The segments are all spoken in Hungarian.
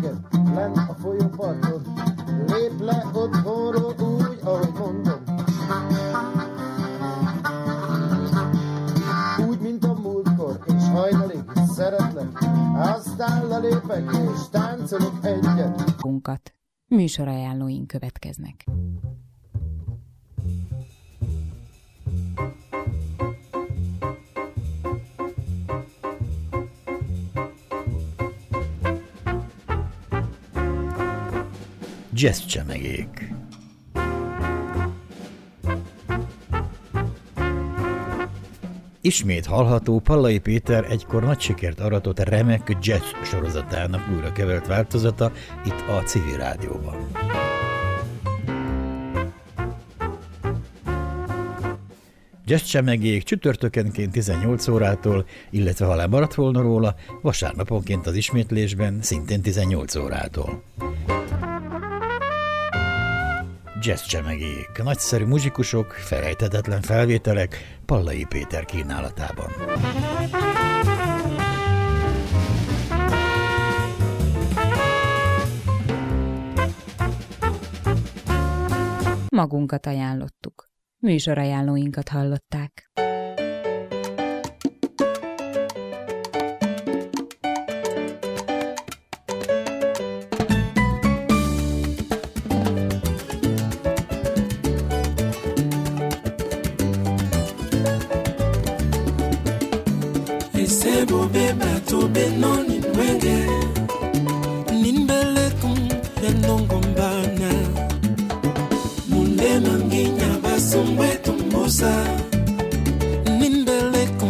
reggel, lent a folyóparton, lép le otthonról úgy, ahogy mondom. Úgy, mint a múltkor, és hajnalig szeretlek, aztán lelépek, és táncolok egyet. Műsorajánlóink következnek. Jazz csemegék. Ismét hallható Pallai Péter egykor nagy sikert aratott remek jazz sorozatának újra kevert változata itt a Civil Rádióban. Jazz csemegék csütörtökenként 18 órától, illetve ha lemaradt volna róla, vasárnaponként az ismétlésben szintén 18 órától. Jazz csemegék, nagyszerű muzsikusok, felejthetetlen felvételek Pallai Péter kínálatában. Magunkat ajánlottuk. Műsorajánlóinkat hallották. Sebo beba to be noni wenge Nimbele kum yanongombana Mule manginya basumwe tumbosa Nimbele kum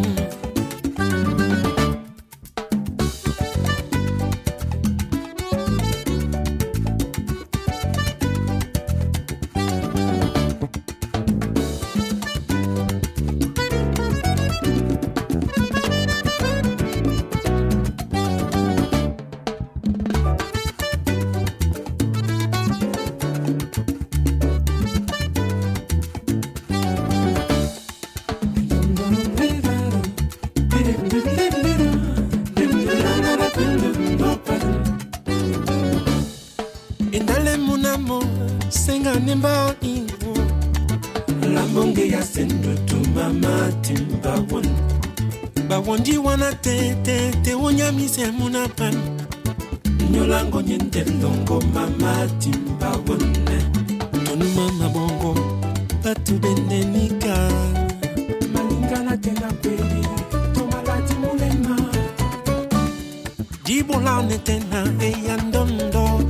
Bawondi wana te wonya mise munapan Nyolango nyente longo mama timba wone Tonu mama bongo Patu bende nika Malingana tena kwe